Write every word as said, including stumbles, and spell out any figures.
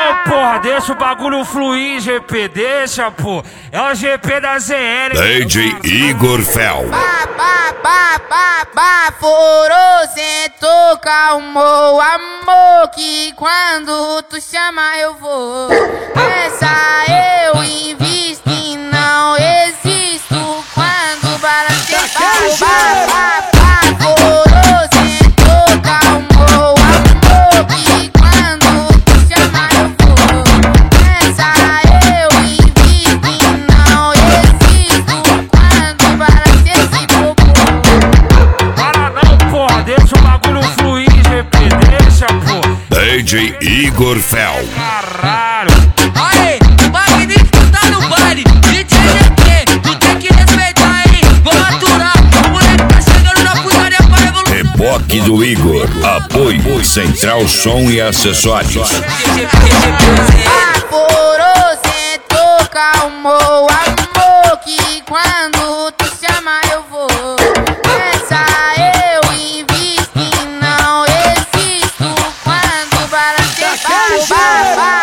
não, porra, deixa o bagulho fluir, G P, deixa, pô. É o G P da Z L. D J Igor Fel. Ba, ba, ba, ba, baforou, sentou, calmou, amor, que quando tu chama eu vou. Essa eu invisto e não existo quando balanceia. Ba, ba, baforou, sentou, calmou, amor, que quando tu chama eu vou. Essa eu invisto e não existo quando balanceia esse popô. Para não, porra, deixa o bagulho fluir, G P, deixa, pô. D J Igor Fel. Caralho. Aê, o magnífico tá no baile. D J G P, tu tem que respeitar, hein? Vou aturar, o moleque tá chegando na putaria pra revolução. Reboque do Igor. Apoio Central Som e Acessórios. Baforou, sentou, calmou, amor, que quando tu chama eu vou. Essa eu invisto e não existo quando balanceia. Ba, ba, ba.